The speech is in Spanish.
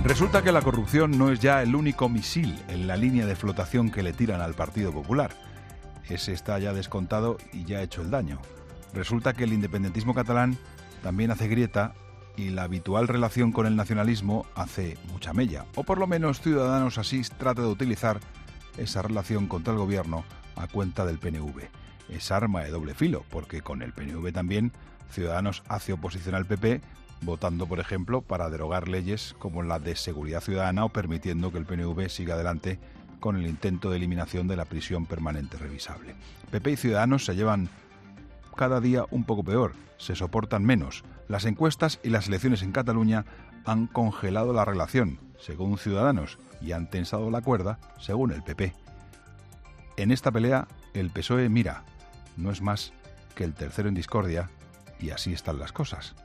Resulta que la corrupción no es ya el único misil en la línea de flotación que le tiran al Partido Popular. Ese está ya descontado y ya ha hecho el daño. Resulta que el independentismo catalán también hace grieta y la habitual relación con el nacionalismo hace mucha mella. O por lo menos Ciudadanos así trata de utilizar esa relación contra el gobierno a cuenta del PNV. Es arma de doble filo, porque con el PNV también Ciudadanos hace oposición al PP, votando, por ejemplo, para derogar leyes como la de seguridad ciudadana o permitiendo que el PNV siga adelante con el intento de eliminación de la prisión permanente revisable. PP y Ciudadanos se llevan cada día un poco peor, se soportan menos. Las encuestas y las elecciones en Cataluña han congelado la relación, según Ciudadanos, y han tensado la cuerda, según el PP. En esta pelea, el PSOE mira, no es más que el tercero en discordia, y así están las cosas.